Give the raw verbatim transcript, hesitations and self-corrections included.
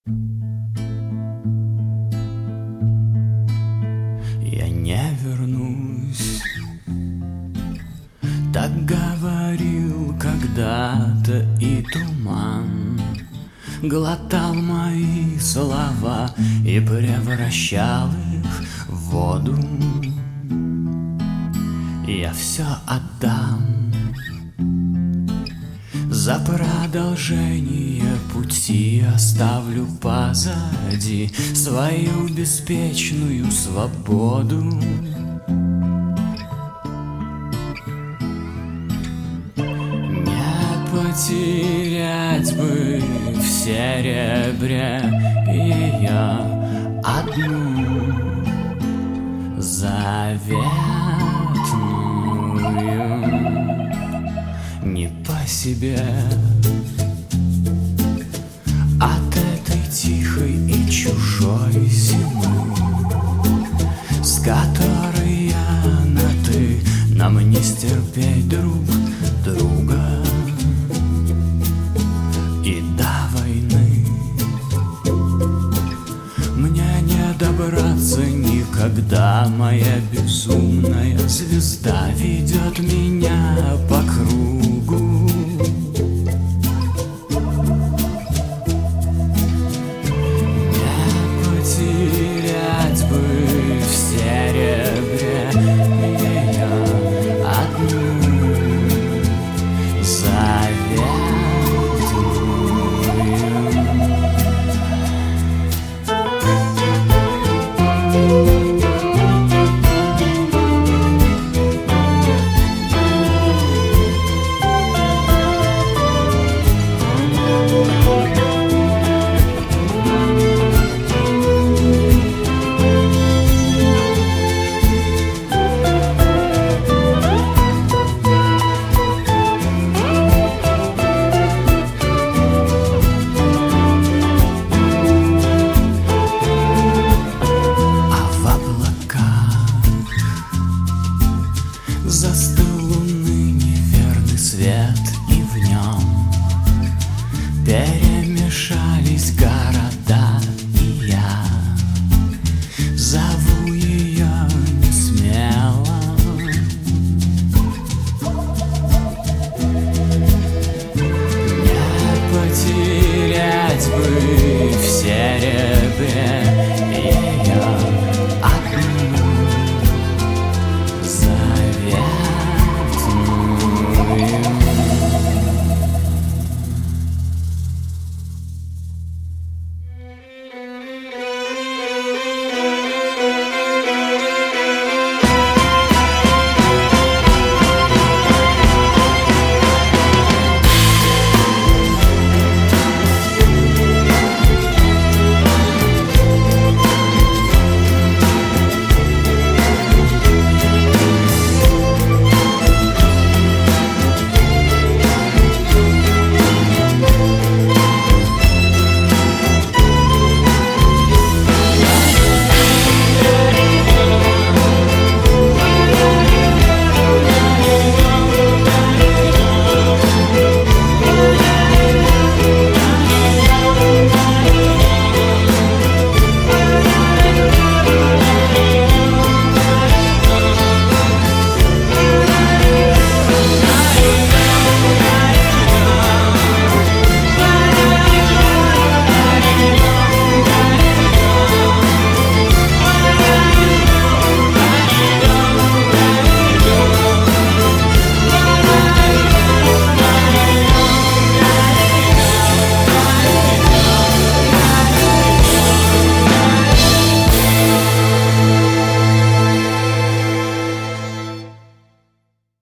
Я не вернусь, так говорил когда-то и туман. Глотал мои слова и превращал их в воду. Я все отдам за продолжение пути, оставлю позади свою беспечную свободу. Не потерять бы в серебре ее одну заветную. Не по себе от этой тихой и чужой зимы, с которой я на ты, нам не стерпеть друг друга и до войны. Мне не добраться никогда, моя безумная звезда ведет меня по кругу. Застыл луны неверный свет, и в нем перемешались города.